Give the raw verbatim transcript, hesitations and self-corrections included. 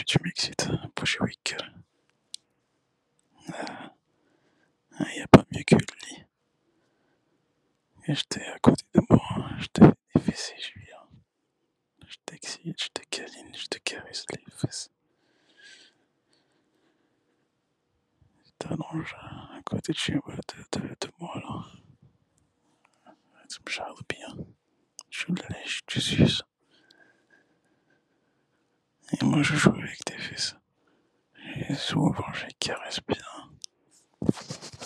tu m'excites, Bushwick. Ah, y a pas mieux que le lit. Et j'étais à côté de moi, je te fais des fessées, Julien. Je t'excite, je te câline, je te caresse les fesses. Je t'allonge à côté de chez moi, de, de, de moi, là. Tu me charles bien. Je le lèche, tu suces. Et moi, je joue avec tes fesses. Et souvent, je les caresse bien.